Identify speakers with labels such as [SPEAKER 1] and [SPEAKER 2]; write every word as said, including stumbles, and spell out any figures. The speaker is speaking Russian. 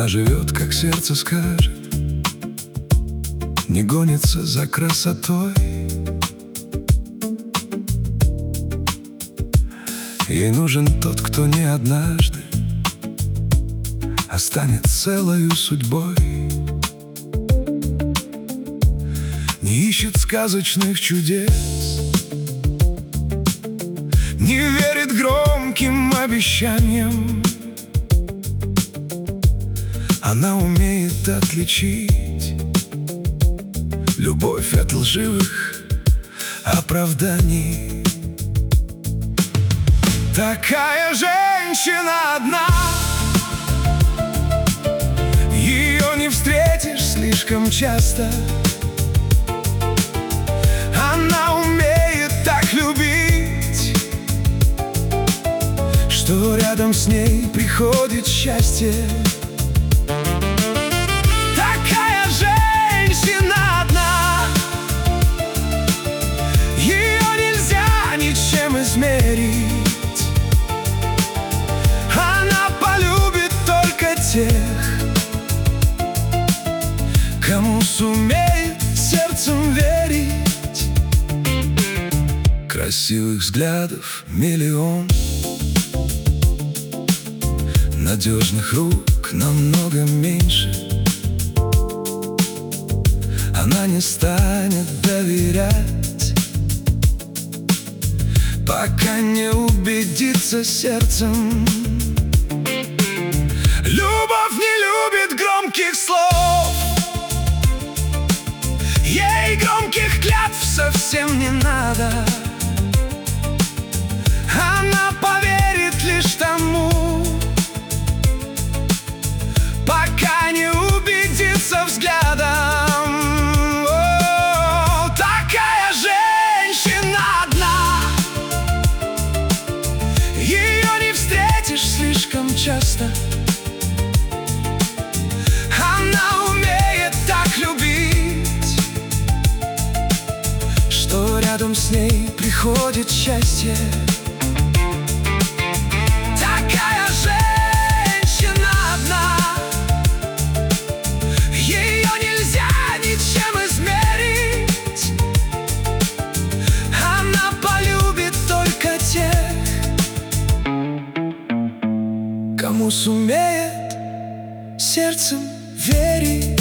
[SPEAKER 1] Она живет, как сердце скажет, не гонится за красотой. Ей нужен тот, кто не однажды останет целою судьбой. Не ищет сказочных чудес, не верит громким обещаниям. Она умеет отличить любовь от лживых оправданий. Такая женщина одна, ее не встретишь слишком часто. Она умеет так любить, что рядом с ней приходит счастье. Такая женщина одна, ее нельзя ничем измерить. Она полюбит только тех, кому сумеет сердцем верить. Красивых взглядов миллион, надежных рук намного меньше. Она не станет доверять, пока не убедится сердцем. Любовь не любит громких слов, ей громких клятв совсем не надо. Она поверит лишь тому, пока не убедится взглядом. О, такая женщина одна, ее не встретишь слишком часто. Она умеет так любить, что рядом с ней приходит счастье. Такая женщина одна, ее нельзя ничем измерить. Она полюбит только тех, кому сумеет сердцем верить.